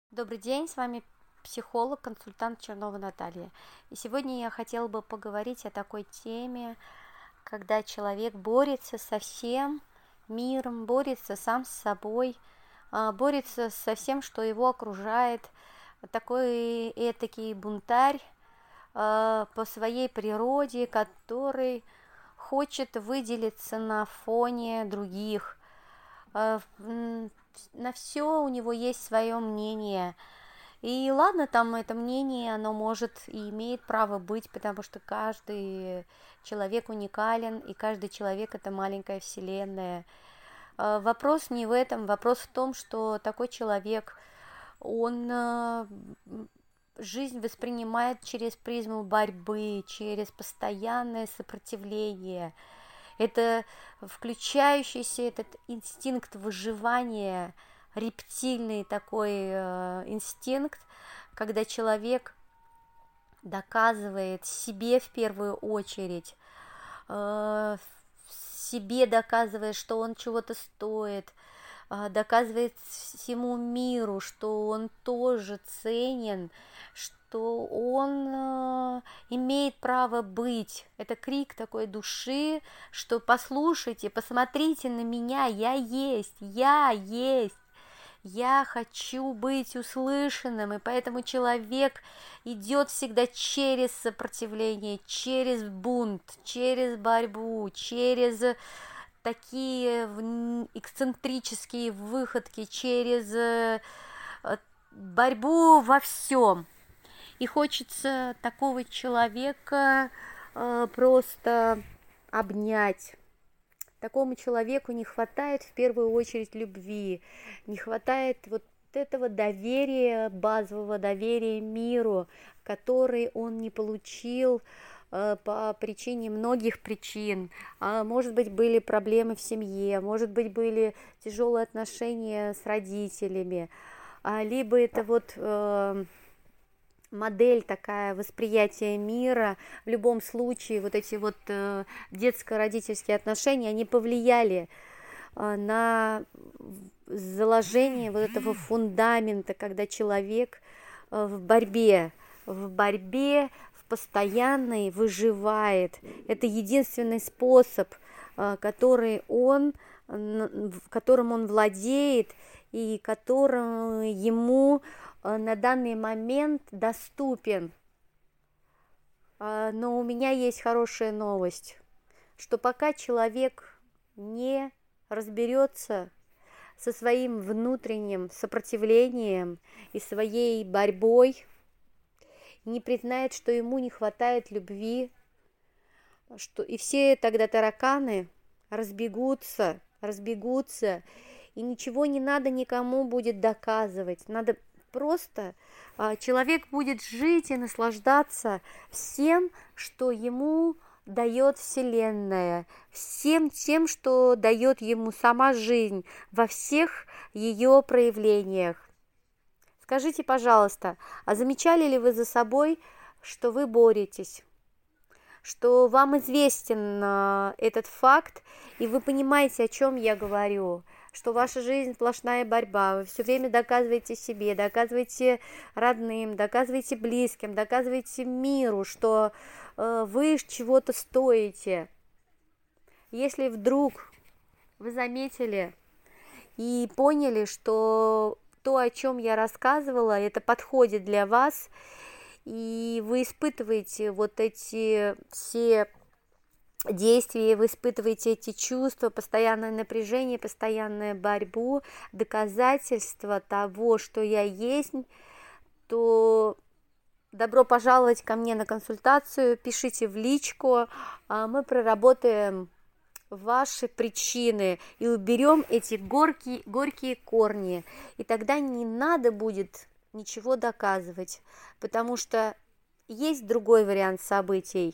Добрый день, с вами психолог, консультант Чернова Наталья. И сегодня я хотела бы поговорить о такой теме, когда человек борется со всем миром, борется сам с собой, борется со всем, что его окружает. Такой этакий бунтарь по своей природе, который хочет выделиться на фоне других. На все у него есть свое мнение. И ладно, там это мнение, оно может и имеет право быть, потому что каждый человек уникален, и каждый человек это маленькая вселенная. Вопрос не в этом, вопрос в том, что такой человек, он жизнь воспринимает через призму борьбы, через постоянное сопротивление. Это включающийся этот инстинкт выживания, рептильный такой инстинкт, когда человек доказывает себе в первую очередь, себе доказывая, что он чего-то стоит, доказывает всему миру, что он тоже ценен, что он имеет право быть. Это крик такой души, что послушайте, посмотрите на меня, я есть, я хочу быть услышанным, и поэтому человек идет всегда через сопротивление, через бунт, через борьбу, через такие эксцентрические выходки, через борьбу во всем. И хочется такого человека просто обнять. Такому человеку не хватает в первую очередь любви, не хватает вот этого доверия, базового доверия миру, который он не получил по причине многих причин. Может быть, были проблемы в семье, может быть, были тяжелые отношения с родителями, либо это вот модель такая восприятия мира. В любом случае вот эти вот детско-родительские отношения, они повлияли на заложение вот этого фундамента, когда человек в борьбе, в постоянной выживает. Это единственный способ, которым он владеет и которым ему на данный момент доступен. Но у меня есть хорошая новость, что пока человек не разберется со своим внутренним сопротивлением и своей борьбой, не признает, что ему не хватает любви, что и все тогда тараканы разбегутся, и ничего не надо никому будет доказывать, надо просто человек будет жить и наслаждаться всем, что ему дает Вселенная, всем тем, что дает ему сама жизнь во всех ее проявлениях. Скажите, пожалуйста, а замечали ли вы за собой, что вы боретесь, что вам известен этот факт, и вы понимаете, о чем я говорю, что ваша жизнь сплошная борьба, вы все время доказываете себе, доказываете родным, доказываете близким, доказываете миру, что вы чего-то стоите. Если вдруг вы заметили и поняли, что то, о чем я рассказывала, это подходит для вас, и вы испытываете вот эти все действия, вы испытываете эти чувства, постоянное напряжение, постоянную борьбу, доказательство того, что я есть, то добро пожаловать ко мне на консультацию, пишите в личку, мы проработаем ваши причины и уберем эти горькие корни, и тогда не надо будет ничего доказывать, потому что есть другой вариант событий,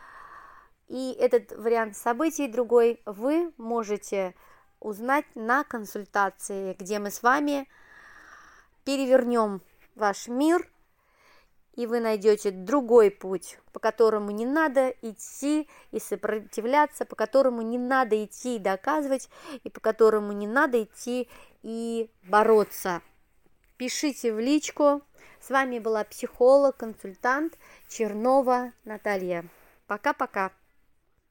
и этот вариант событий другой вы можете узнать на консультации, где мы с вами перевернем ваш мир, и вы найдете другой путь, по которому не надо идти и сопротивляться, по которому не надо идти и доказывать, и по которому не надо идти и бороться. пишите в личку. С вами была психолог, консультант Чернова Наталья. Пока-пока.